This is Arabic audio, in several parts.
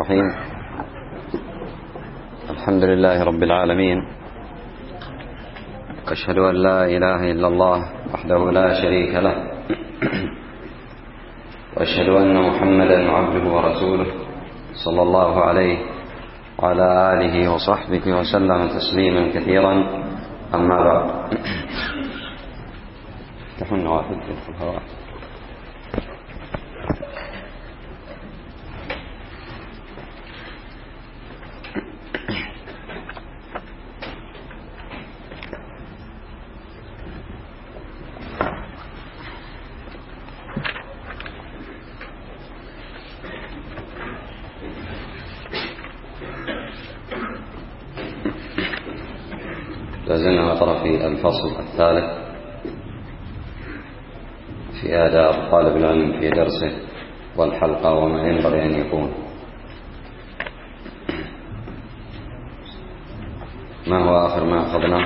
الرحيم. الحمد لله رب العالمين، أشهد أن لا إله إلا الله وحده لا شريك له، وأشهد أن محمدا عبده ورسوله صلى الله عليه وعلى آله وصحبه وسلم تسليما كثيرا. أما بعد، تحن واحد في الهواء. لازلنا نقرأ في الفصل الثالث في آداب طالب العلم في درسه والحلقة وما ينبغي أن يكون. ما هو آخر ما أخذناه؟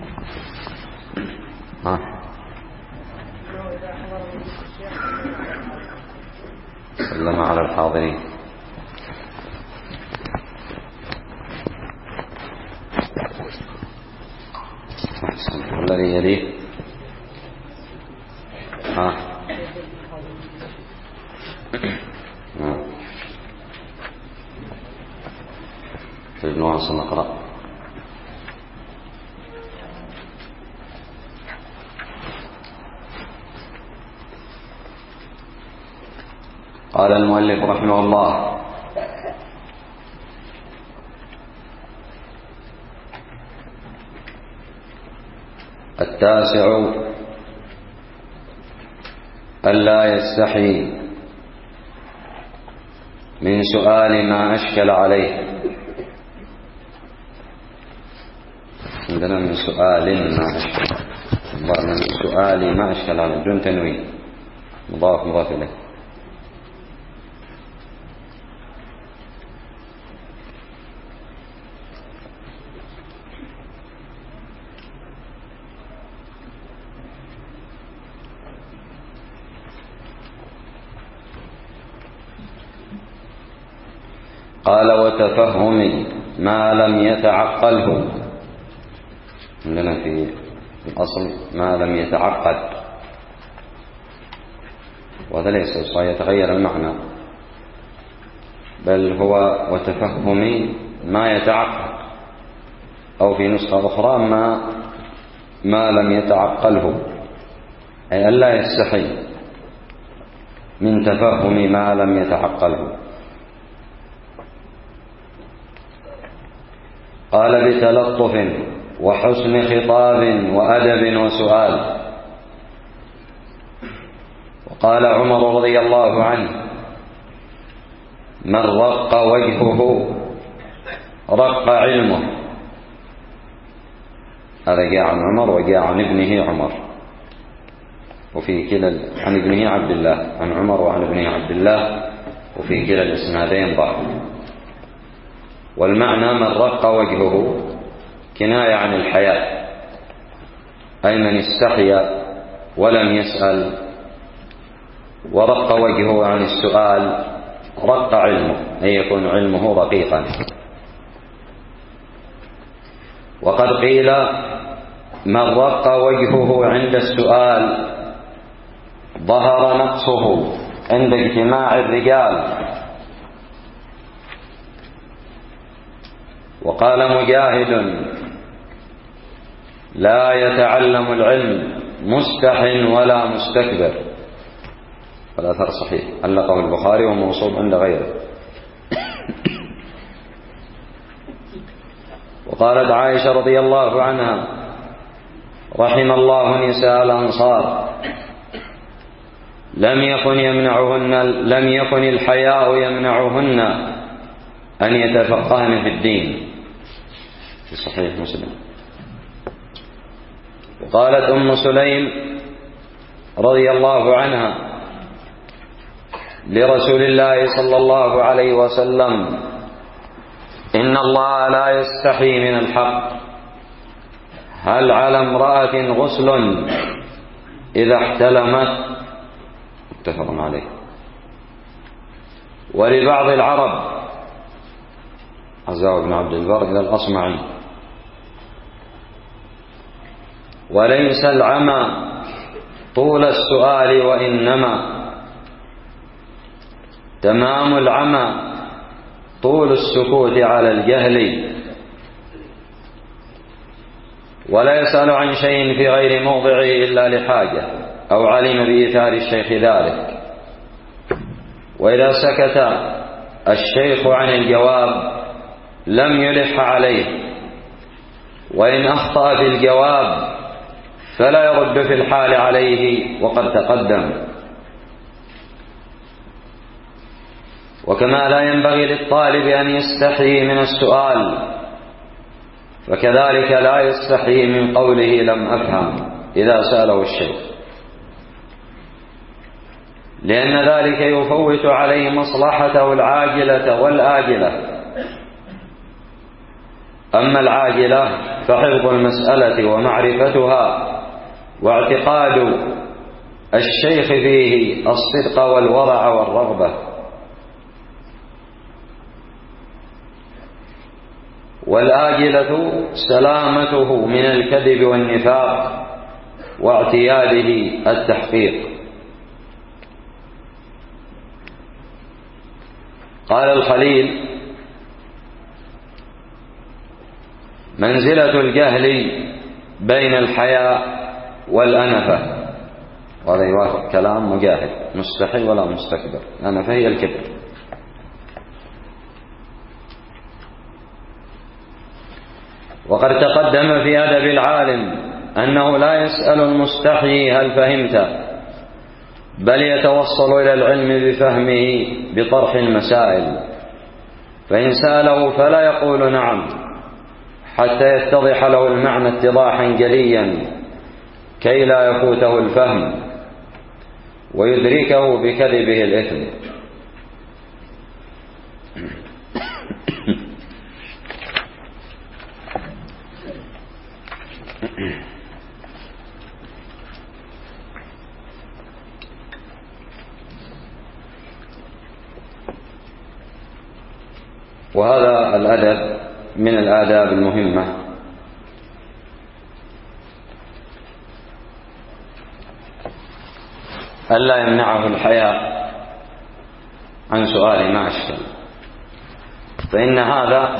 سلم على الحاضرين. الذي يليه في ابن واصل نقرأ. قال المؤلف رحمه الله: التاسع ألا يستحي من سؤال ما أشكل عليه. عندنا من سؤال ما أشكل، من سؤال ما أشكل عليه بدون تنوين، مضاف إليه. قال: وتفهم ما لم يتعقله. عندنا في الأصل ما لم يتعقد، وهذا ليس سيتغير المعنى، بل هو وتفهم ما يتعقد، أو في نسخة أخرى ما لم يتعقله، أي ألا يستحي من تفهم ما لم يتعقله. قال: بتلطف وحسن خطاب وأدب وسؤال. وقال عمر رضي الله عنه: من رق وجهه رق علمه. هذا جاء عن عمر وجاء عن ابنه عمر، وفي كلا عن ابنه عبد الله، عن عمر وعن ابنه عبد الله، وفي كلا الاسنادين ضعف. والمعنى من رق وجهه كناية عن الحياء، أي من استحيا ولم يسأل. ورق وجهه عن السؤال، رق علمه، أي يكون علمه رقيقا. وقد قيل: من رق وجهه عند السؤال ظهر نقصه عند اجتماع الرجال. وقال مجاهد: لا يتعلم العلم مستح ولا مستكبر. والأثر صحيح، علقه البخاري وموصول عند غيره. وقالت عائشة رضي الله عنها: رحم الله نساء الأنصار، لم يكن الحياء يمنعهن أن يتفقهن في الدين، في صحيح مسلم. وقالت أم سليم رضي الله عنها لرسول الله صلى الله عليه وسلم: إن الله لا يستحي من الحق، هل على امرأة غسل إذا احتلمت؟ متفق عليه. ولبعض العرب عزاه بن عبد البر إلى الأصمعي. وليس العمى طول السؤال وإنما تمام العمى طول السكوت على الجهل. ولا يسأل عن شيء في غير موضعه إلا لحاجة أو علم بإيثار الشيخ ذلك. وإذا سكت الشيخ عن الجواب لم يلح عليه، وإن أخطأ في الجواب فلا يرد في الحال عليه وقد تقدم. وكما لا ينبغي للطالب أن يستحيي من السؤال، فكذلك لا يستحيي من قوله لم أفهم إذا سأله الشيخ، لأن ذلك يفوت عليه مصلحته العاجلة والآجلة. أما العاجلة فحفظ المسألة ومعرفتها واعتقاد الشيخ فيه الصدق والورع والرغبة. والآجلة سلامته من الكذب والنفاق واعتياده التحقيق. قال الخليل: منزلة الجهل بين الحياء والأنفة. وهذا يوافق كلام مجاهد: مستحي ولا مستكبر. الأنفة هي الكبر. وقد تقدم في أدب العالم أنه لا يسأل المستحيي هل فهمت، بل يتوصل إلى العلم بفهمه بطرح المسائل، فإن سأله فلا يقول نعم حتى يتضح له المعنى اتضاحا جليا كي لا يفوته الفهم ويدركه بكذبه الإثم. وهذا الأدب من الآداب المهمة، ألا يمنعه الحياء عن سؤال ما أشكل، فإن هذا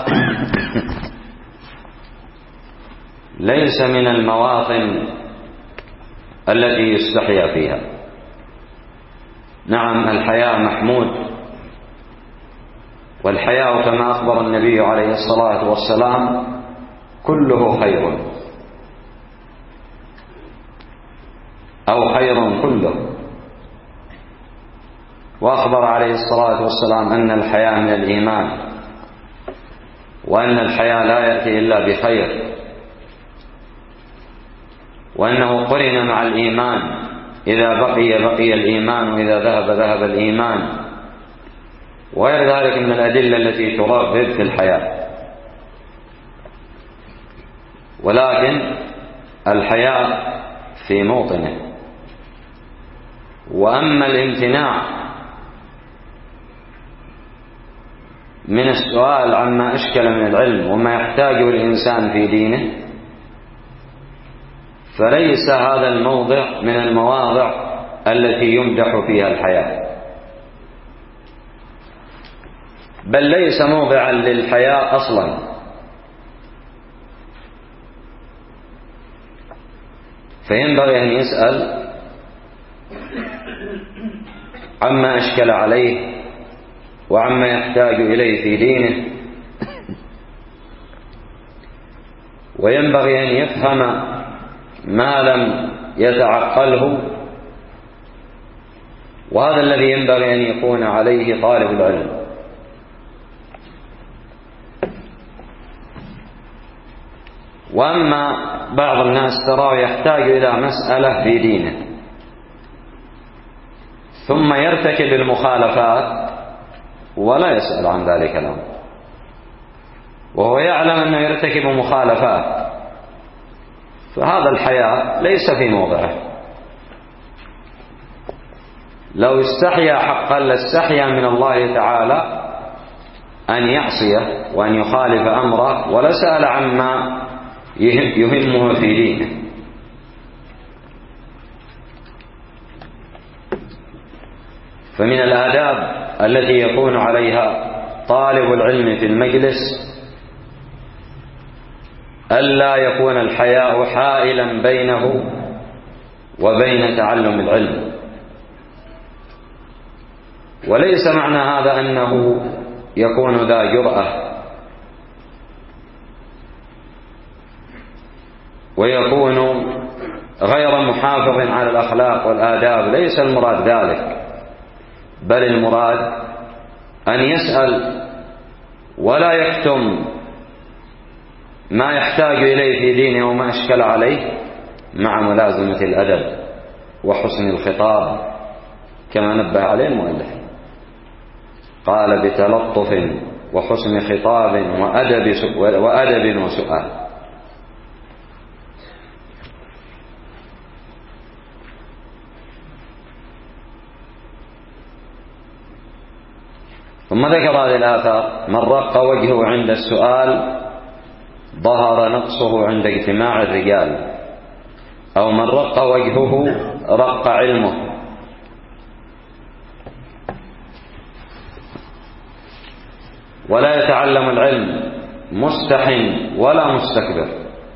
ليس من المواطن التي يستحيا فيها. نعم، الحياء محمود، والحياء كما أخبر النبي عليه الصلاة والسلام كله خير أو خير كله. وأخبر عليه الصلاة والسلام أن الحياء من الإيمان، وأن الحياء لا يأتي إلا بخير، وأنه قرن مع الإيمان، إذا بقي الإيمان، وإذا ذهب الإيمان، وغير ذلك من الأدلة التي ترغب في الحياء. ولكن الحياء في موطنه. وأما الامتناع من السؤال عما أشكل من العلم وما يحتاجه الإنسان في دينه، فليس هذا الموضع من المواضع التي يمدح فيها الحياء، بل ليس موضعا للحياء أصلا. فينبغي أن يسأل عما أشكل عليه وعما يحتاج إليه في دينه، وينبغي أن يفهم ما لم يتعقله، وهذا الذي ينبغي أن يكون عليه طالب العلم. وأما بعض الناس تراه يحتاج إلى مسألة في دينه ثم يرتكب المخالفات ولا يسأل عن ذلك الأمر، وهو يعلم أنه يرتكب مخالفات، فهذا الحياء ليس في موضعه. لو استحيا حقا لاستحيا من الله تعالى أن يعصيه وأن يخالف أمره، ولا سأل عما يهمه في دينه. فمن الآداب التي يكون عليها طالب العلم في المجلس ألا يكون الحياء حائلا بينه وبين تعلم العلم. وليس معنى هذا أنه يكون ذا جرأة ويكون غير محافظ على الأخلاق والآداب، ليس المراد ذلك، بل المراد أن يسأل ولا يكتم ما يحتاج إليه في دينه وما أشكل عليه، مع ملازمة الأدب وحسن الخطاب كما نبه عليه المؤلف، قال بتلطف وحسن خطاب وأدب وسؤال. ثم ذكر هذه الآثار: من رق وجهه عند السؤال ظهر نقصه عند اجتماع الرجال، أو من رق وجهه رق علمه. ولا يتعلم العلم مستح ولا مستكبر،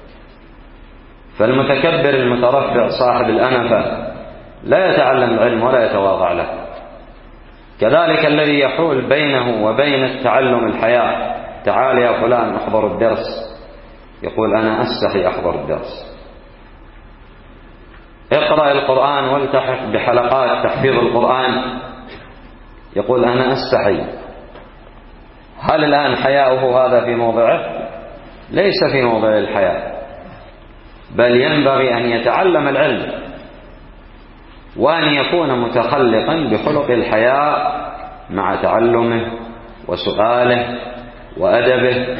فالمتكبر المترفع صاحب الأنفة لا يتعلم العلم ولا يتواضع له. كذلك الذي يحول بينه وبين التعلم الحياء: تعال يا فلان أحضر الدرس، يقول أنا أستحي أحضر الدرس. اقرأ القرآن والتحق بحلقات تحفيظ القرآن، يقول أنا أستحي. هل الآن حياؤه هذا في موضعه؟ ليس في موضع الحياء، بل ينبغي أن يتعلم العلم وأن يكون متخلقا بخلق الحياء مع تعلمه وسؤاله وأدبه.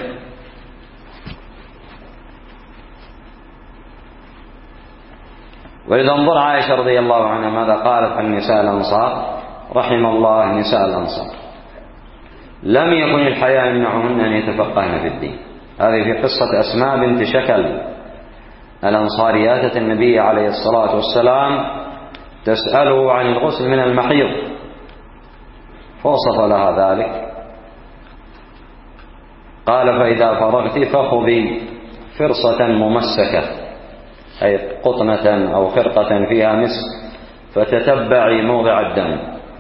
وإذا انظر عائشة رضي الله عنها ماذا قالت عن نساء الأنصار: رحم الله نساء الأنصار، لم يكن الحياء يمنعهن أن يتفقهن في الدين. هذه في قصة أسماء بنت شكل الأنصاريات النبي عليه الصلاة والسلام تسأله عن الغسل من المحيض، فوصف لها ذلك، قال: فإذا فرغت فخذي فرصة ممسكة، أي قطنة أو خرقة فيها مسك، فتتبعي موضع الدم.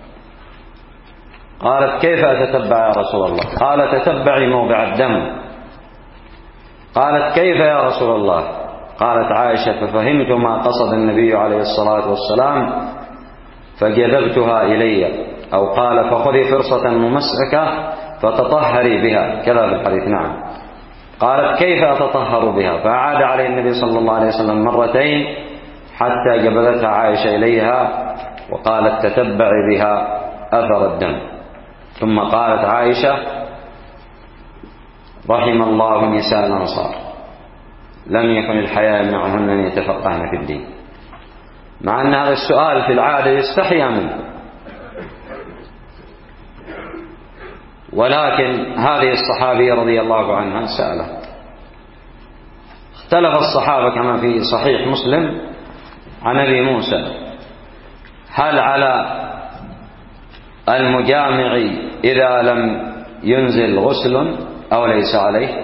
قالت: كيف أتتبع يا رسول الله؟ قال: تتبعي موضع الدم. قالت: كيف يا رسول الله؟ قالت عائشة: ففهمت ما قصد النبي عليه الصلاة والسلام فجذبتها إلي، أو قال: فخذي فرصة ممسكة فتطهري بها، كذا في الحديث. نعم. قالت: كيف أتطهر بها؟ فأعاد عليه النبي صلى الله عليه وسلم مرتين حتى جبلتها عائشة إليها وقالت: تتبعي بها أثر الدم. ثم قالت عائشة: رحم الله نساء الأنصار، لم يكن الحياء يمنعهن أن يتفقهن في الدين. مع أن هذا السؤال في العادة يستحيا منه، ولكن هذه الصحابية رضي الله عنها سألت. اختلف الصحابة كما في صحيح مسلم عن أبي موسى: هل على المجامع إذا لم ينزل غسل أو ليس عليه؟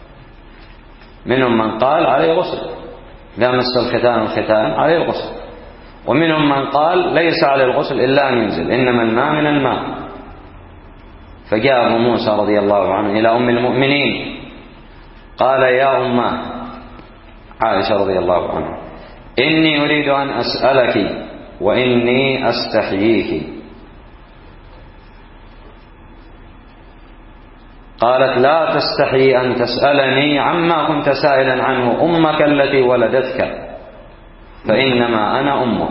منهم من قال عليه غسل، إذا مس الختان عليه الغسل، ومنهم من قال ليس عليه الغسل إلا أن ينزل، إنما الماء من الماء. فجاء أبو موسى رضي الله عنه إلى أم المؤمنين قال: يا أمه عائشة رضي الله عنها، إني أريد أن أسألك وإني أستحييك. قالت: لا تستحي أن تسألني عما كنت سائلا عنه أمك التي ولدتك، فإنما أنا أمك.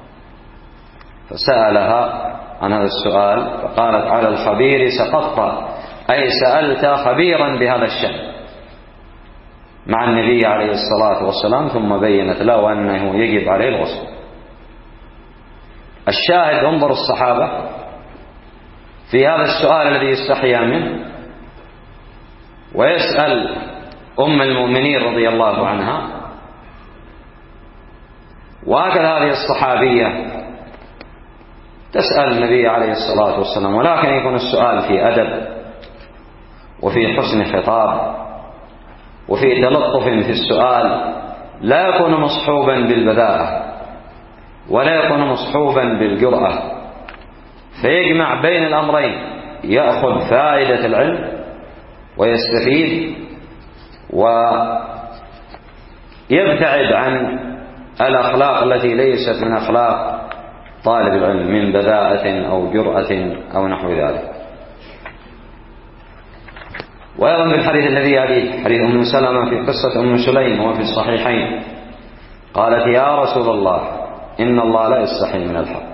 فسألها عن هذا السؤال فقالت: على الخبير سقطت، أي سألت خبيرا بهذا الشأن مع النبي عليه الصلاة والسلام، ثم بينت له أنه يجب عليه الغسل. الشاهد: انظر الصحابة في هذا السؤال الذي يستحيا منه ويسأل أم المؤمنين رضي الله عنها، وهكذا هذه الصحابية تسأل النبي عليه الصلاة والسلام، ولكن يكون السؤال في أدب وفي حسن خطاب وفي تلطف في السؤال، لا يكون مصحوبا بالبذاءة ولا يكون مصحوبا بالجرأة، فيجمع بين الأمرين، يأخذ فائدة العلم ويستفيد ويبتعد عن الأخلاق التي ليست من أخلاق طالب العلم من بذاءة أو جرأة أو نحو ذلك. وأيضا بالحديث الذي يليه حديث أم سلمة في قصة أم سليم وفي الصحيحين، قالت: يا رسول الله إن الله لا يستحي من الحق،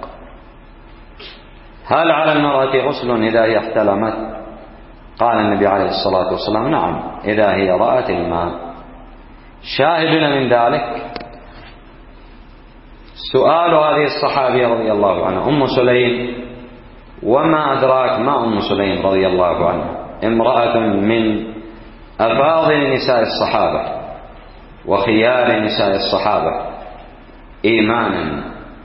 هل على المرأة غسل إذا هي احتلمت؟ قال النبي عليه الصلاة والسلام: نعم، إذا هي رأت الماء. شاهدنا من ذلك سؤال هذه الصحابية رضي الله عنها أم سليم، وما أدراك ما أم سليم رضي الله عنها، امرأة من أفاضل نساء الصحابة وخيار نساء الصحابة إيمانا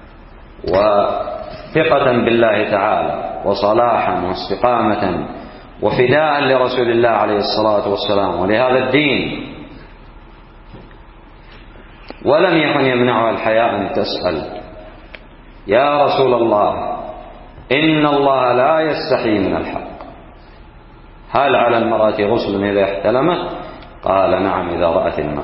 وثقة بالله تعالى وصلاحا واستقامة وفداء لرسول الله عليه الصلاة والسلام ولهذا الدين، ولم يكن يمنعها الحياء أن تسأل: يا رسول الله إن الله لا يستحي من الحق، هل على المرأة غسل إذا احتلمت؟ قال: نعم، إذا رأت الماء.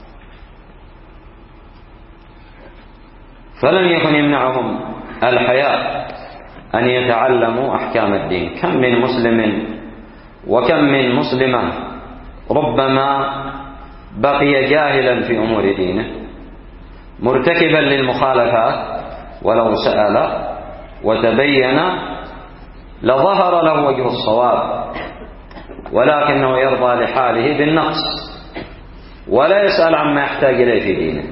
فلم يكن يمنعهم الحياء أن يتعلموا أحكام الدين. كم من مسلم وكم من مسلمة ربما بقي جاهلا في أمور دينه مرتكبا للمخالفات، ولو سأل وتبين لظهر له وجه الصواب، ولكنه يرضى لحاله بالنقص ولا يسأل عما يحتاج إليه في دينه.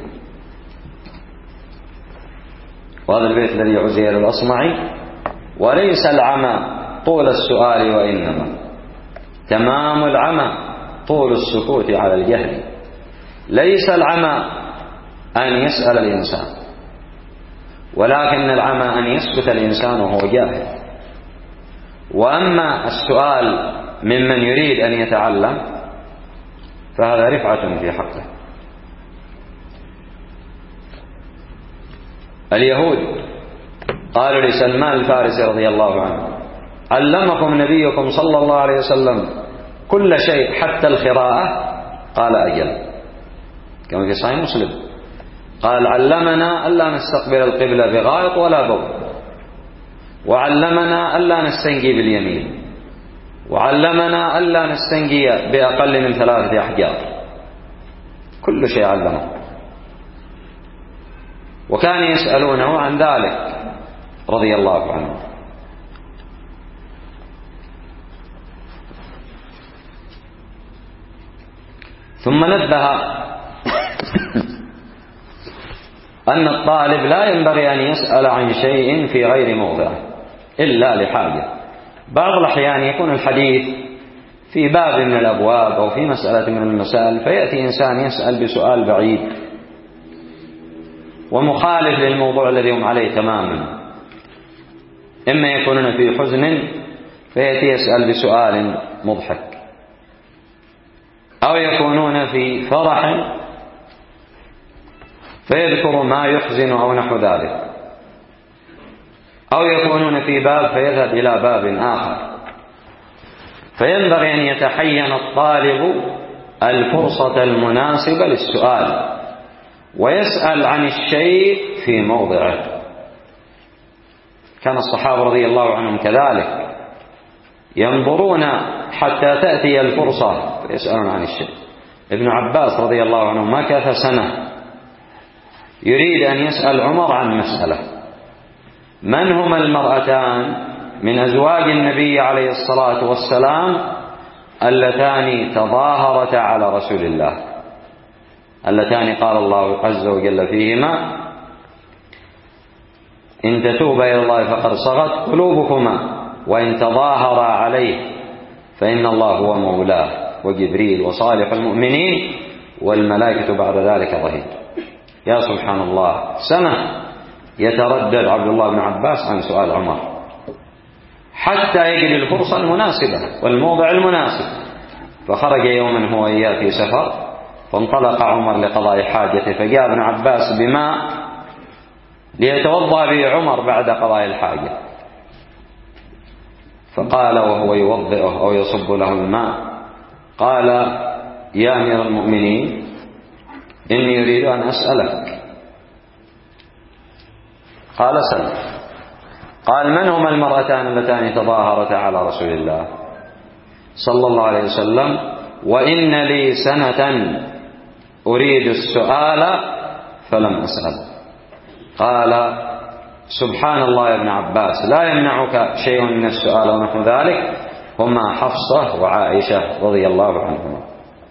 وهذا البيت الذي عزير الأصمعي: وليس العمى طول السؤال وإنما تمام العمى طول السكوت على الجهل. ليس العمى أن يسأل الإنسان، ولكن العمى أن يسكت الإنسان وهو جاهل. وأما السؤال ممن يريد أن يتعلم فهذا رفعة في حقه. اليهود قالوا لسلمان الفارسي رضي الله عنه: علمكم نبيكم صلى الله عليه وسلم كل شيء حتى القراءة؟ قال: أجل، كما في صحيح مسلم. قال: علمنا ألا نستقبل القبلة بغائط ولا بول، وعلمنا ألا نستنجي باليمين، وعلمنا ألا نستنجي بأقل من 3 أحجار. كل شيء علمه، وكان يسألونه عن ذلك رضي الله عنه. ثم نبه أن الطالب لا ينبغي أن يسأل عن شيء في غير موضعه إلا لحاجة. بعض الأحيان يكون الحديث في باب من الأبواب أو في مسألة من المسائل، فيأتي إنسان يسأل بسؤال بعيد ومخالف للموضوع الذي هم عليه تماما. إما يكونون في حزن فيأتي يسأل بسؤال مضحك، أو يكونون في فرح فيذكر ما يحزن أو نحو ذلك، أو يكونون في باب فيذهب إلى باب آخر. فينبغي أن يتحين الطالب الفرصة المناسبة للسؤال ويسأل عن الشيء في موضعه. كان الصحابة رضي الله عنهم كذلك ينظرون حتى تأتي الفرصة فيسألون عن الشيء. ابن عباس رضي الله عنه مكث سنة يريد أن يسأل عمر عن مسألة: من هما المرأتان من أزواج النبي عليه الصلاة والسلام اللتان تظاهرتا على رسول الله، اللتان قال الله عز وجل فيهما: إن تتوبا إلى الله فقد صغت قلوبكما وإن تظاهرا عليه فإن الله هو مولاه وجبريل وصالح المؤمنين والملائكة بعد ذلك ظهير. يا سبحان الله، سنة يتردد عبد الله بن عباس عن سؤال عمر حتى يجري الفرصة المناسبة والموضع المناسب. فخرج يوما هو إياه في سفر، فانطلق عمر لقضاء حاجته، فجاء ابن عباس بماء ليتوضأ به عمر بعد قضاء الحاجة، فقال وهو يوضئه أو يصب له الماء، قال يا أمير المؤمنين إني أريد أن أسألك. قال سل. قال من هما المرأتان اللتان تظاهرتا على رسول الله صلى الله عليه وسلم وإن لي سنة أريد السؤال فلم أسأل؟ قال سبحان الله يا ابن عباس، لا يمنعك شيء من السؤال ونحو ذلك، هما حفصة وعائشة رضي الله عنهما.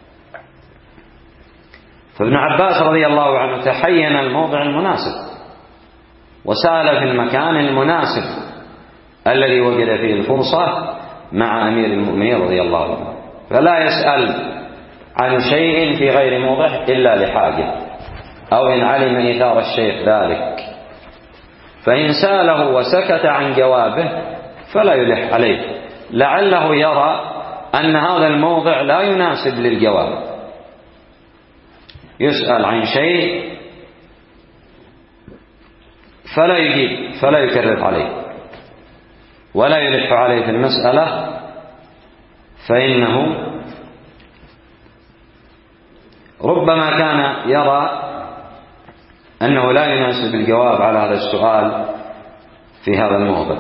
فابن عباس رضي الله عنه تحين الموضع المناسب وسأل في المكان المناسب الذي وجد فيه الفرصة مع أمير المؤمنين رضي الله عنه، فلا يسأل عن شيء في غير موضع إلا لحاجة أو إن علم إيثار الشيخ ذلك، فإن سأله وسكت عن جوابه فلا يلح عليه، لعله يرى أن هذا الموضع لا يناسب للجواب. يسأل عن شيء فلا يجيب، فلا يكرر عليه ولا يلح عليه في المسألة، فإنه ربما كان يرى أنه لا يناسب الجواب على هذا السؤال في هذا الموضع.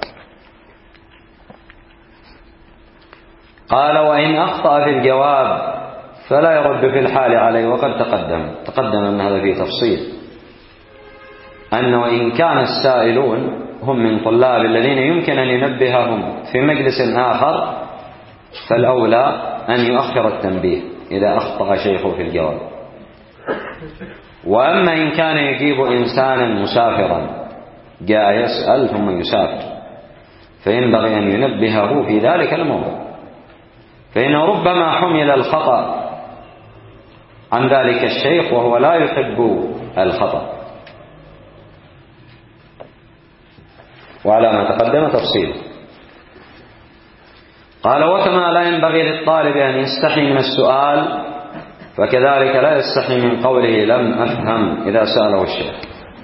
قال وإن أخطأ في الجواب فلا يرد في الحال عليه، وقد تقدم أن هذا فيه تفصيل، أنه إن كان السائلون هم من طلاب الذين يمكن أن ينبههم في مجلس آخر فالأولى أن يؤخر التنبيه إذا أخطأ شيخه في الجواب. وأما إن كان يجيب إنسانا مسافرا جاء يسأل ثم يسافر فينبغي أن ينبهه في ذلك الموضوع، فإنه ربما حمل الخطأ عن ذلك الشيخ وهو لا يحب الخطأ، وعلى ما تقدم تفصيل. قال وكما لا ينبغي للطالب أن يستحي من السؤال فكذلك لا يستحي من قوله لم أفهم إذا سأله الشيخ.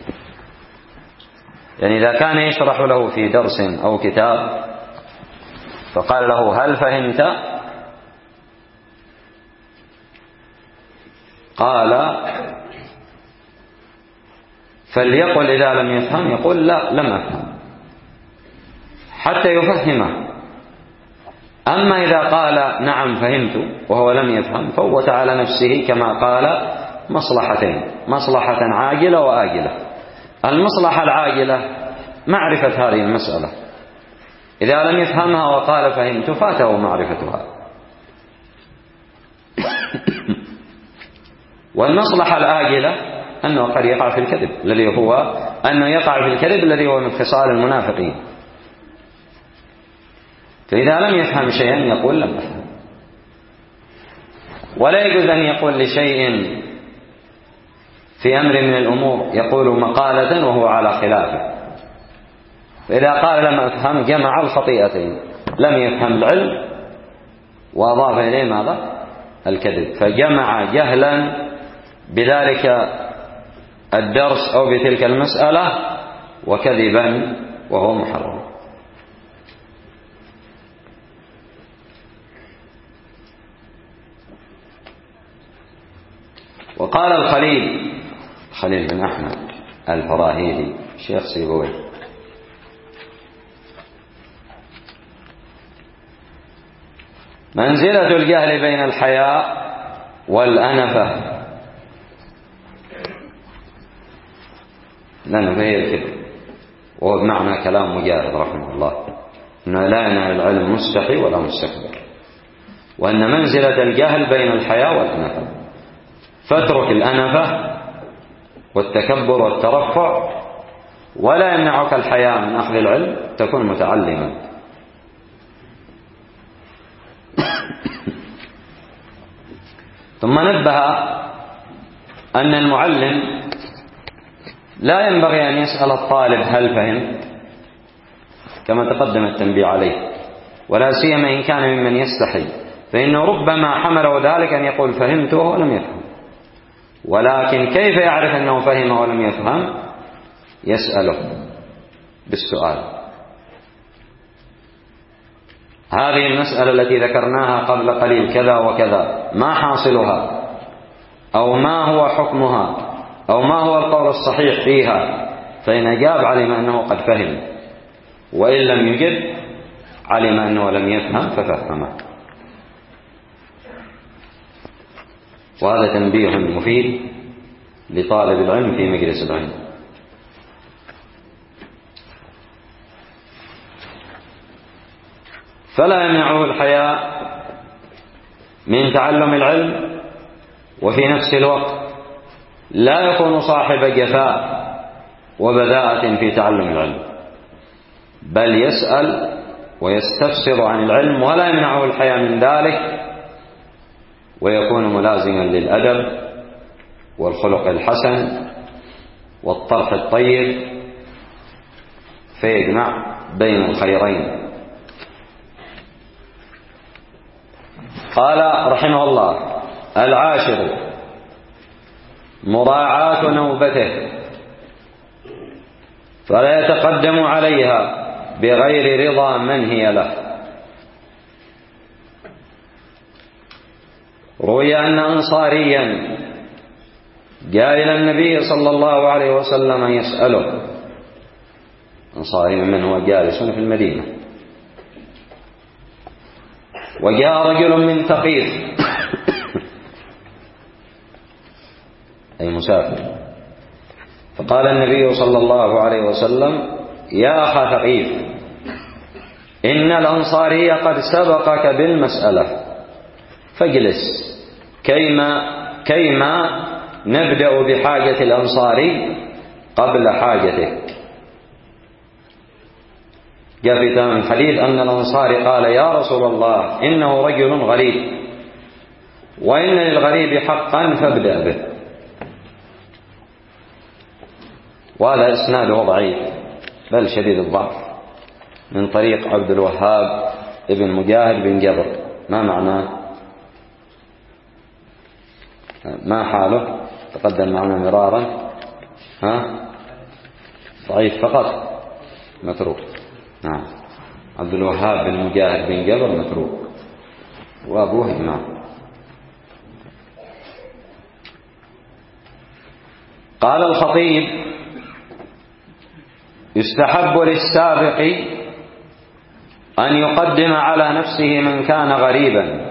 يعني إذا كان يشرح له في درس أو كتاب فقال له هل فهمت؟ قال فليقل إذا لم يفهم يقول لا لم أفهم حتى يفهمه. أما إذا قال نعم فهمت وهو لم يفهم فوت على نفسه كما قال مصلحتين، مصلحة عاجلة وآجلة. المصلحة العاجلة معرفة هذه المسألة، إذا لم يفهمها وقال فهمت فاته معرفتها. والمصلحة الآجلة أنه قد يقع في الكذب الذي هو أنه يقع في الكذب الذي هو من خصال المنافقين، فإذا لم يفهم شيئا يقول لم أفهم. ولا يجوز أن يقول لشيء في أمر من الأمور يقول مقالة وهو على خلافه، فإذا قال لم أفهم جمع الخطيئتين، لم يفهم العلم وأضاف إليه ماذا؟ الكذب، فجمع جهلا بذلك الدرس أو بتلك المسألة وكذبا وهو محرم. وقال خليل بن أحمد الفراهيدي شيخ سيبويه منزلة الجهل بين الحياء والأنفة. الأنفة هي الكبر، وهو بمعنى كلام مجاهد رحمه الله أنه لا ينال العلم مستحي ولا مستكبر، وأن منزلة الجهل بين الحياء والأنفة، فاترك الأنفة والتكبر والترفع ولا يمنعك الحياء من أخذ العلم، تكون متعلما. ثم نبه أن المعلم لا ينبغي أن يسأل الطالب هل فهم، كما تقدم التنبيه عليه، ولا سيما إن كان ممن يستحي، فإنه ربما حمله ذلك أن يقول فهمته ولم يفهم. ولكن كيف يعرف أنه فهم ولم يفهم؟ يسأله بالسؤال. هذه المسألة التي ذكرناها قبل قليل كذا وكذا، ما حاصلها، أو ما هو حكمها، أو ما هو القول الصحيح فيها؟ فإن أجاب علم أنه قد فهم، وإن لم يجب علم أنه لم يفهم ففهمه. وهذا تنبيه مفيد لطالب العلم في مجلس العلم. فلا يمنعه الحياء من تعلم العلم، وفي نفس الوقت لا يكون صاحب جفاء وبذاءة في تعلم العلم، بل يسأل ويستفسر عن العلم، ولا يمنعه الحياء من ذلك، ويكون ملازما للأدب والخلق الحسن والطرح الطيب، فيجمع بين الخيرين. قال رحمه الله: العاشر مراعاة نوبته، فلا يتقدم عليها بغير رضا من هي له. روي أن أنصاريا جاء إلى النبي صلى الله عليه وسلم يسأله، أنصاري من هو جالس في المدينة، وجاء رجل من ثقيف أي مسافر، فقال النبي صلى الله عليه وسلم: يا أخا ثقيف، إن الأنصاري قد سبقك بالمسألة، فاجلس كيما نبدأ بحاجة الأنصاري قبل حاجتك. جاء في تمام الحديث أن الأنصاري قال: يا رسول الله، إنه رجل غريب، وإن للغريب حقا فابدأ به. وهذا إسناده ضعيف بل شديد الضعف، من طريق عبد الوهاب ابن مجاهد بن جبر. ما معناه؟ ما حاله؟ تقدم معنا مرارا. ضعيف فقط، متروك. نعم، عبد الوهاب بن مجاهد بن جبر متروك، وأبوه إمام. قال الخطيب: يستحب للسابق أن يقدم على نفسه من كان غريبا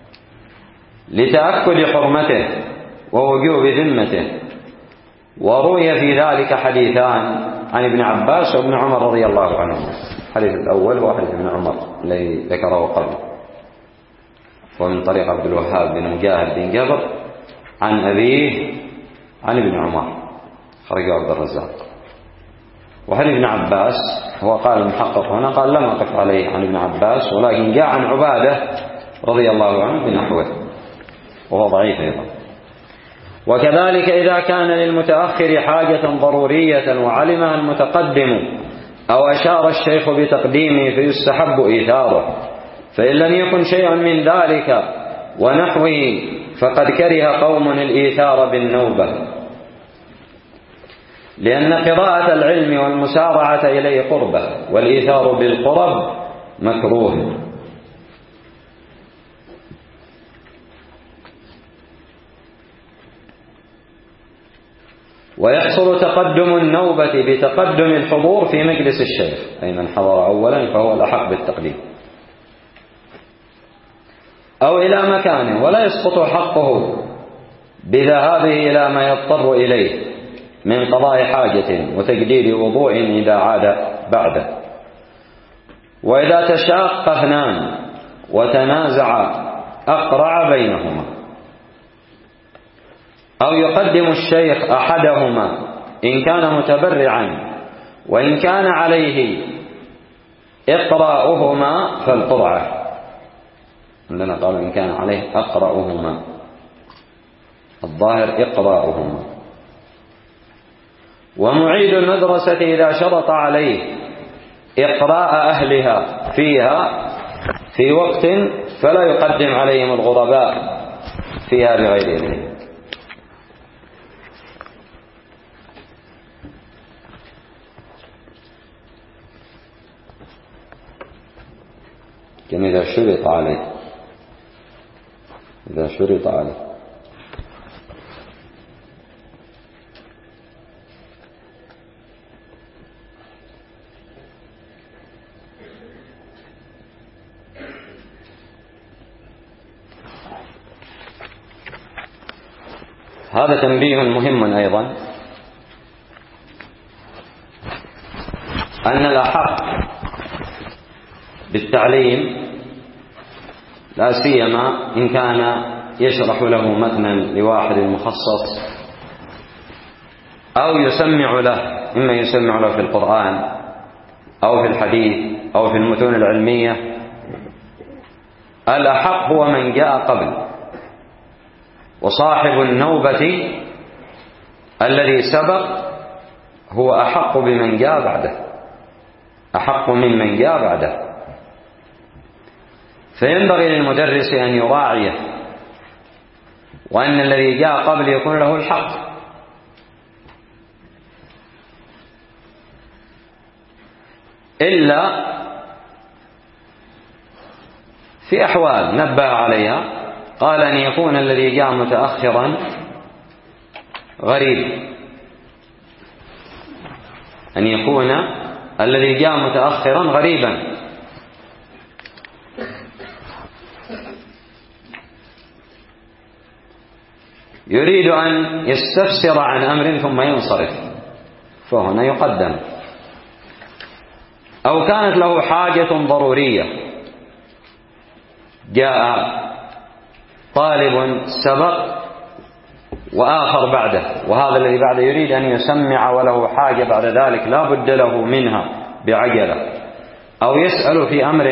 لتأكد حرمته ووجوب ذمته. وروي في ذلك حديثان عن ابن عباس وابن عمر رضي الله عنهما، الحديث الأول وحديث ابن عمر الذي ذكره قبل، ومن طريق عبد الوهاب بن مجاهد بن جبر عن أبيه عن ابن عمر، خرجه عبد الرزاق. وحديث ابن عباس هو قال المحقق هنا، قال لم أقف عليه عن ابن عباس، ولكن جاء عن عبادة رضي الله عنه بنحوه، وهو ضعيف أيضا. وكذلك إذا كان للمتأخر حاجة ضرورية وعلمها المتقدم أو أشار الشيخ بتقديمه فيستحب إيثاره، فإن لم يكن شيء من ذلك ونحوه فقد كره قوم الإيثار بالنوبة، لأن قراءة العلم والمسارعة إليه قربة، والإيثار بالقرب مكروه. ويحصل تقدم النوبة بتقدم الحضور في مجلس الشيخ، أي من حضر أولا فهو الأحق بالتقديم، أو إلى مكانه، ولا يسقط حقه بذهابه إلى ما يضطر إليه من قضاء حاجة وتجديد وضوء إذا عاد بعده. وإذا تشاق اثنان وتنازع أقرع بينهما، أو يقدم الشيخ أحدهما إن كان متبرعا، وإن كان عليه إقراؤهما فالقرعة. عندنا قالوا إن كان عليه أقرأهما الظاهر إقراؤهما. ومعيد المدرسة إذا شرط عليه إقراء أهلها فيها في وقت فلا يقدم عليهم الغرباء فيها بغير إذن. كما إذا شرط عليه، إذا شرط عليه. هذا تنبيه مهم أيضا، أن الأحق بالتعليم لا سيما إن كان يشرح له متنا لواحد مخصص أو يسمع له، إما يسمع له في القرآن أو في الحديث أو في المتون العلمية، الأحق هو من جاء قبل، وصاحب النوبة الذي سبق هو أحق بمن جاء بعده، أحق ممن جاء بعده. فينبغي للمدرس أن يراعيه، وأن الذي جاء قبل يكون له الحق. إلا في أحوال نبه عليها، قال أن يكون الذي جاء متأخرا غريب، أن يكون الذي جاء متأخرا غريبا، يريد أن يستفسر عن أمر ثم ينصرف، فهنا يقدم. أو كانت له حاجة ضرورية، جاء طالب سبق وآخر بعده، وهذا الذي بعده يريد أن يسمع وله حاجة بعد ذلك لا بد له منها بعجلة، أو يسأل في أمر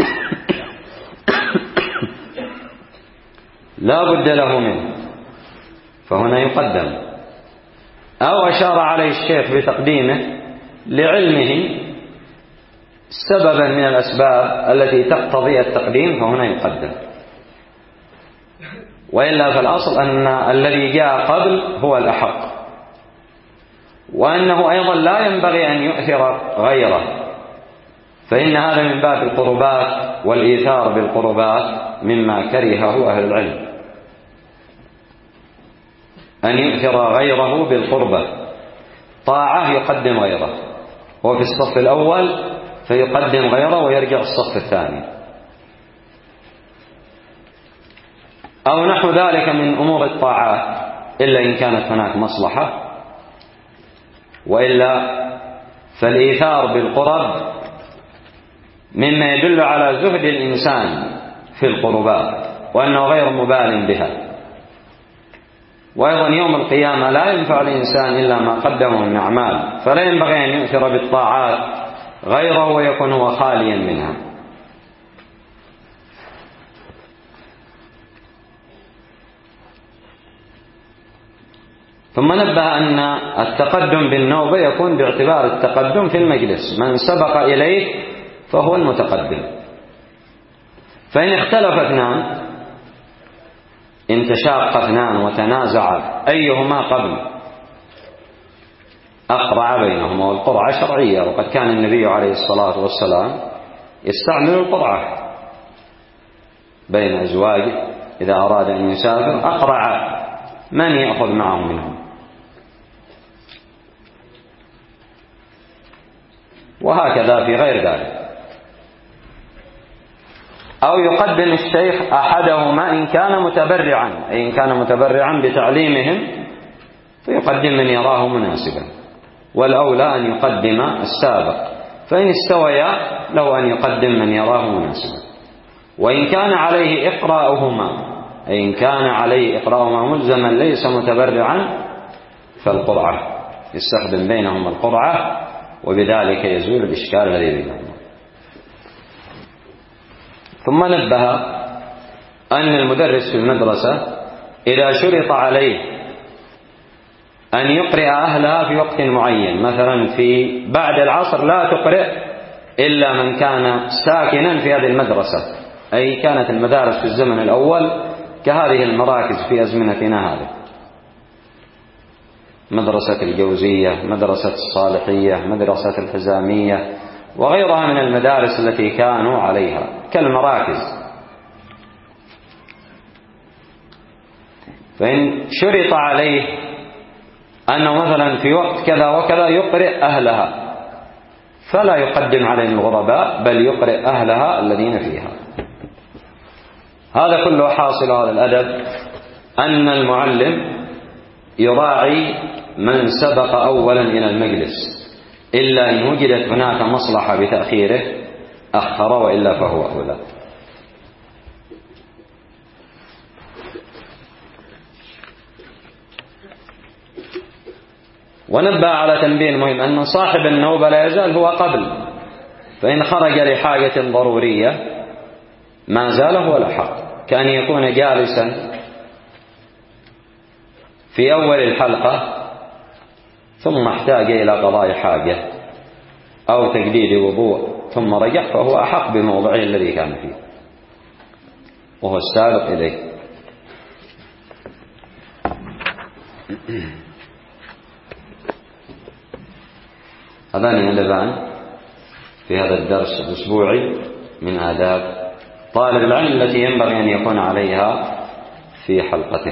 لا بد له منه، فهنا يقدم. أو أشار عليه الشيخ بتقديمه لعلمه سببا من الأسباب التي تقتضي التقديم، فهنا يقدم. وإلا فالأصل أن الذي جاء قبل هو الأحق، وأنه أيضا لا ينبغي أن يؤثر غيره، فإن هذا من باب القربات، والإيثار بالقربات مما كرهه أهل العلم، أن يؤثر غيره بالقربة. طاعة يقدم غيره، هو في الصف الأول فيقدم غيره ويرجع الصف الثاني، أو نحو ذلك من أمور الطاعات، إلا إن كانت هناك مصلحة، وإلا فالإيثار بالقرب مما يدل على زهد الإنسان في القربات، وأنه غير مبال بها. وأيضا يوم القيامة لا ينفع الإنسان إلا ما قدمه من أعمال، فلا ينبغي أن يؤثر بالطاعات غيره ويكون هو خاليا منها. ثم نبه أن التقدم بالنوبة يكون باعتبار التقدم في المجلس، من سبق إليه فهو المتقدم. فإن اختلف اثنان، إن تشاق اثنان وتنازعا أيهما قبل، أقرع بينهما، والقرعة شرعية، وقد كان النبي عليه الصلاة والسلام يستعمل القرعة بين أزواجه إذا أراد أن يسافر، أقرع من يأخذ معه منهم. وهكذا في غير ذلك. أو يقدم الشيخ أحدهما إن كان متبرعا، أي إن كان متبرعا بتعليمهم فيقدم من يراه مناسبا، والأولى أن يقدم السابق، فإن استويا له أن يقدم من يراه مناسبا. وإن كان عليه إقراؤهما، أي إن كان عليه إقراؤهما ملزما ليس متبرعا، فالقرعة يستخدم بينهما القرعة، وبذلك يزول الإشكال الذي بينهما. ثم نبه أن المدرس في المدرسة إذا شرط عليه أن يقرئ أهلها في وقت معين، مثلا في بعد العصر لا تقرئ إلا من كان ساكنا في هذه المدرسة، أي كانت المدارس في الزمن الأول كهذه المراكز في أزمنتنا هذه، مدرسة الجوزية، مدرسة الصالحية، مدرسة الحزامية، وغيرها من المدارس التي كانوا عليها كالمراكز. فإن شرط عليه أنه مثلا في وقت كذا وكذا يقرئ أهلها، فلا يقدم عليهم الغرباء، بل يقرئ أهلها الذين فيها. هذا كله حاصل هذا الأدب، أن المعلم يراعي من سبق أولا إلى المجلس، إلا إن وجدت هناك مصلحة بتأخيره أخر، وإلا فهو أولى. ونبه على تنبيه مهم، أن صاحب النوبة لا يزال هو قبل، فإن خرج لحاجة ضرورية ما زال هو الأحق، كأن يكون جالسا في أول الحلقة ثم احتاج إلى قضاء حاجة أو تجديد وضوء ثم رجع، فهو أحق بموضعه الذي كان فيه وهو السابق إليه. هذان الأدبان في هذا الدرس الأسبوعي من آداب طالب العلم التي ينبغي أن يكون عليها في حلقته.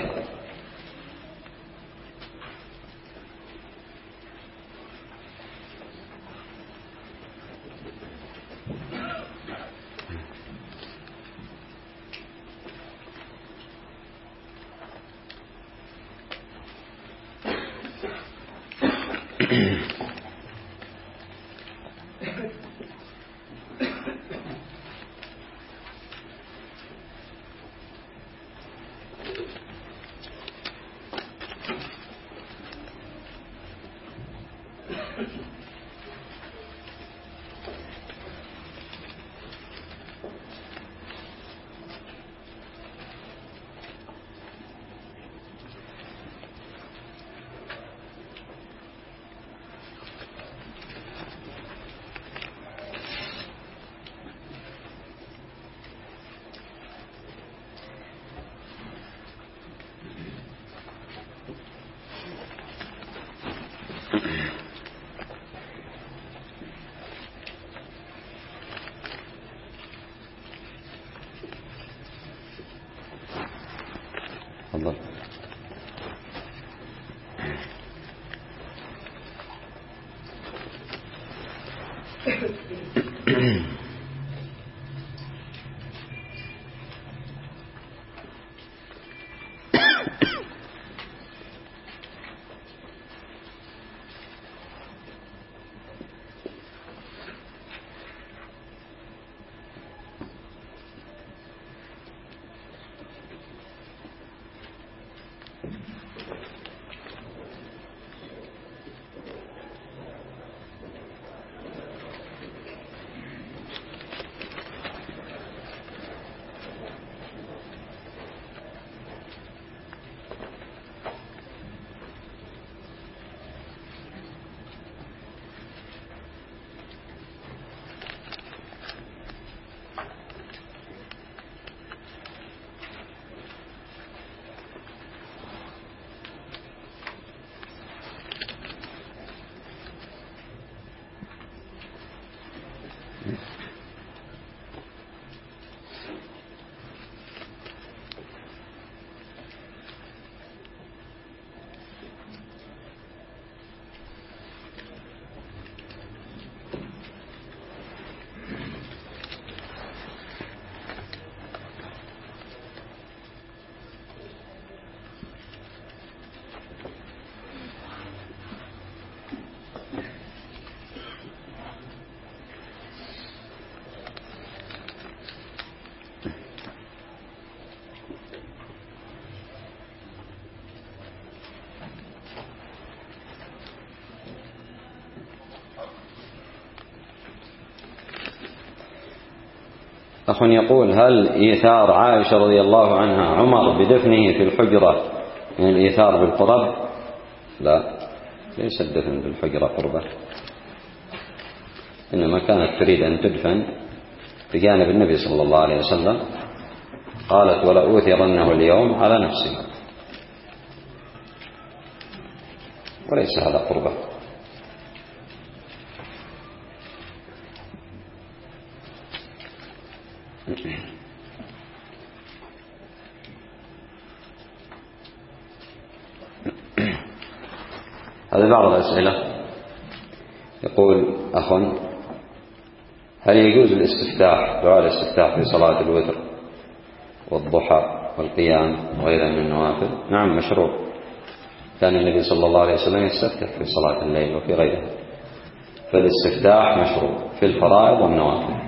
أخ يقول: هل إيثار عائشة رضي الله عنها عمر بدفنه في الحجرة من الإيثار بالقرب؟ لا، ليس الدفن بالحجرة قربة، إنما كانت تريد أن تدفن بجانب النبي صلى الله عليه وسلم، قالت: ولأوثرنه اليوم على نفسي، وليس هذا قربة. هذا بعض الأسئلة. يقول أخ: هل يجوز الاستفتاح، دعاء الاستفتاح في صلاة الوتر والضحى والقيام وغيرها من النوافل؟ نعم، مشروع. كان النبي صلى الله عليه وسلم يستفتح في صلاة الليل وفي غيرها، فالاستفتاح مشروع في الفرائض والنوافل.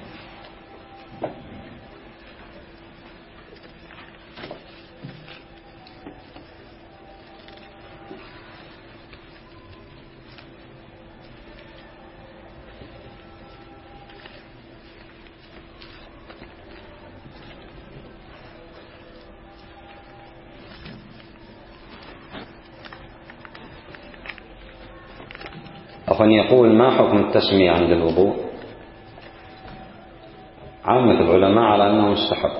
أخ يقول: ما حكم التسمية عند الوضوء؟ عامة العلماء على أنه مستحب،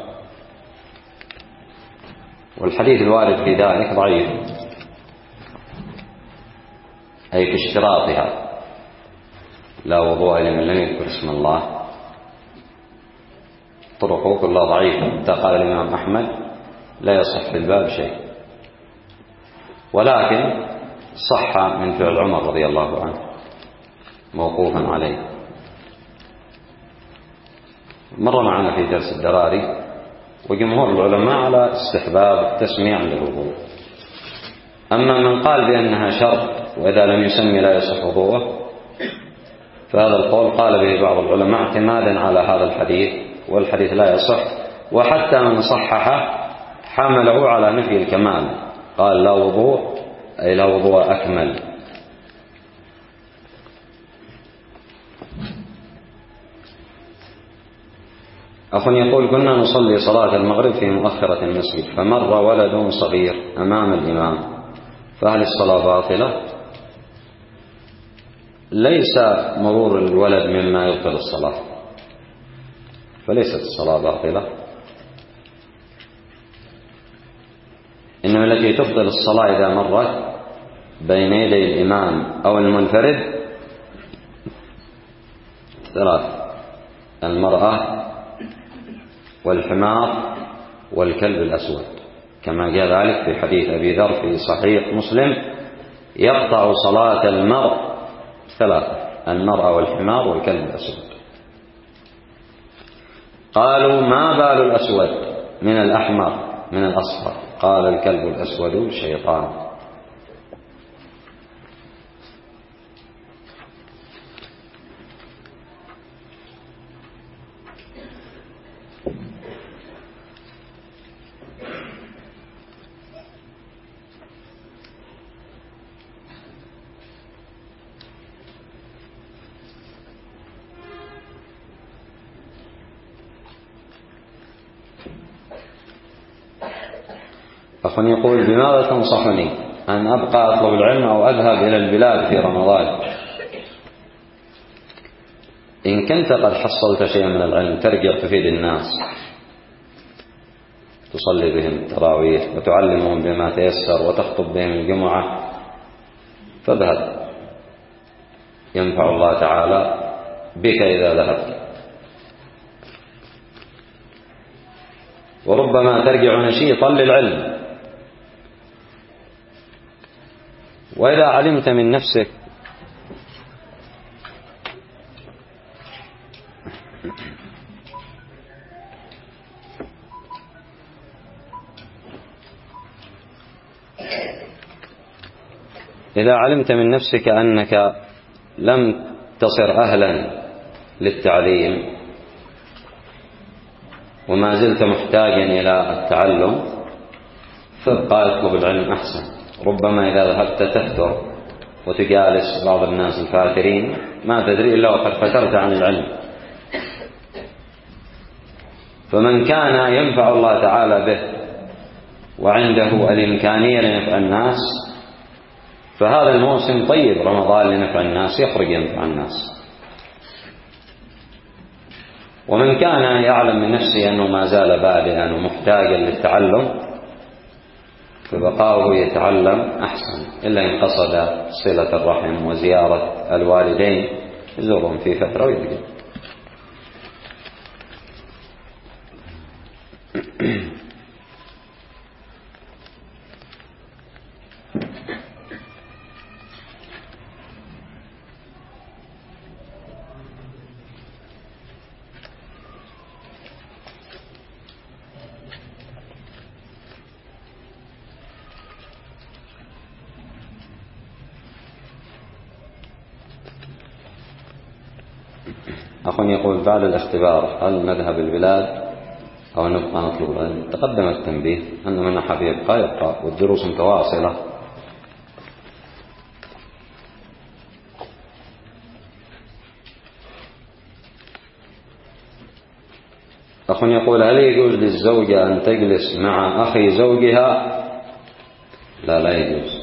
والحديث الوارد في ذلك ضعيف، أي في اشتراطها: لا وضوء لمن لم يذكر اسم الله. طرقه كلها ضعيفة، حتى قال الإمام أحمد: لا يصح في الباب شيء. ولكن صح من فعل عمر رضي الله عنه موقوفا عليه، مر معنا في درس الدراري. وجمهور العلماء على استحباب التسمية عند الوضوء. أما من قال بأنها شرط وإذا لم يسمي لا يصح وضوءه، فهذا القول قال به بعض العلماء اعتمادا على هذا الحديث، والحديث لا يصح. وحتى من صححه حمله على نفي الكمال، قال: لا وضوء، أي لا وضوء أكمل. أخ يقول: كنا نصلي صلاة المغرب في مؤخرة المسجد، فمر ولد صغير أمام الإمام، فهل الصلاة باطلة؟ ليس مرور الولد مما يبطل الصلاة، فليست الصلاة باطلة، إنما التي تبطل الصلاة إذا مرت بين يدي الإمام أو المنفرد ثلاث: المرأة والحمار والكلب الأسود، كما جاء ذلك في حديث أبي ذر في صحيح مسلم: يقطع صلاة المرء ثلاثة: المرأة والحمار والكلب الأسود. قالوا: ما بال الأسود من الأحمر من الأصفر؟ قال: الكلب الأسود شيطان. أخ يقول: بماذا تنصحني أن أبقى أطلب العلم أو أذهب إلى البلاد في رمضان؟ إن كنت قد حصلت شيئا من العلم ترجع تفيد الناس، تصلي بهم التراويح وتعلمهم بما تيسر وتخطب بهم الجمعة، فاذهب، ينفع الله تعالى بك إذا ذهبت. وربما ترجع نشيطا للعلم. وإذا علمت من نفسك أنك لم تصر أهلا للتعليم وما زلت محتاجا إلى التعلم، فابقى اطلب العلم أحسن. ربما إذا ذهبت تفتر وتجالس بعض الناس الفاترين ما تدري إلا وقد فترت عن العلم. فمن كان ينفع الله تعالى به وعنده الإمكانية لنفع الناس فهذا الموسم طيب، رمضان لنفع الناس، يخرج ينفع الناس. ومن كان يعلم من نفسه أنه ما زال بادئا ومحتاجا للتعلم فبقاؤه يتعلم أحسن، إلا إن قصد صلة الرحم وزيارة الوالدين يزورهم في فترة ويبقى. أخ يقول بعد الاختبار هل نذهب البلاد أو نبقى نطلب العلم؟ تقدم التنبيه أن من أحب يبقى والدروس متواصلة. أخ يقول هل يجوز للزوجة أن تجلس مع أخي زوجها؟ لا يجوز،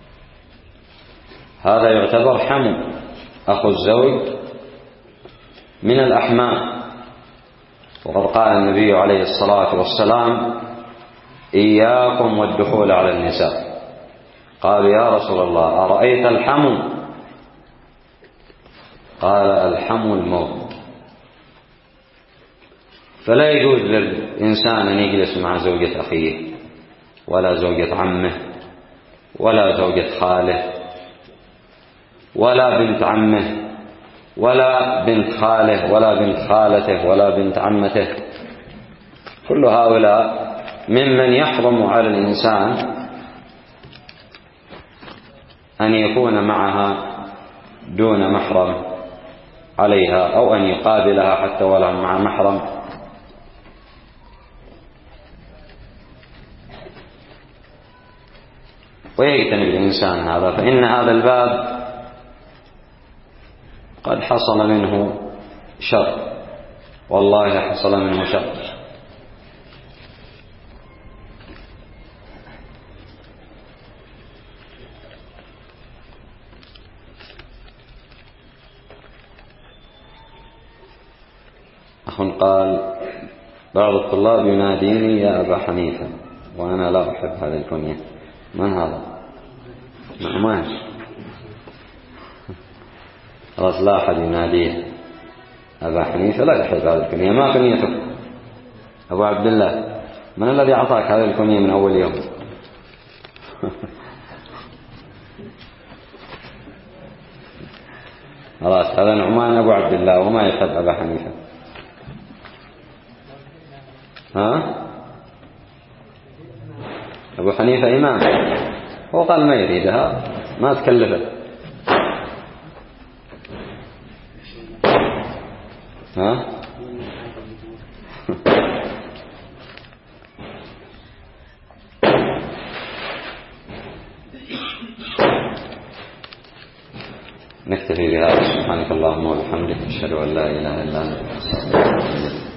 هذا يعتبر حمو. أخو الزوج من الأحمام، وقد قال النبي عليه الصلاة والسلام إياكم والدخول على النساء. قالوا يا رسول الله أرأيت الحمو؟ قال الحمو الموت. فلا يجوز للإنسان أن يجلس مع زوجة أخيه ولا زوجة عمه ولا زوجة خاله ولا بنت عمه ولا بنت خاله ولا بنت خالته ولا بنت عمته. كل هؤلاء ممن يحرم على الإنسان أن يكون معها دون محرم عليها أو أن يقابلها حتى ولا مع محرم. ويجتنب الإنسان هذا، فإن هذا الباب قد حصل منه شر، والله حصل منه شر. أخ قال بعض الطلاب يناديني يا أبا حنيفة وأنا لا أحب هذه الكنية. من هذا؟ ما خلاص لا أحد يناديه أبا حنيفة، لا يحب هذه الكنية. ما كنيتك أبو عبد الله؟ من الذي أعطاك هذه الكنية من أول يوم؟ خلاص هذا نعمان أبو عبد الله وما يحب أبا حنيفة. ها؟ أبو حنيفة إمام، هو قال ما يريدها ما تكلفت. ها؟ نكتفي بهذا. سبحانك اللهم وبحمدك أشهد أن لا إله إلا أنت.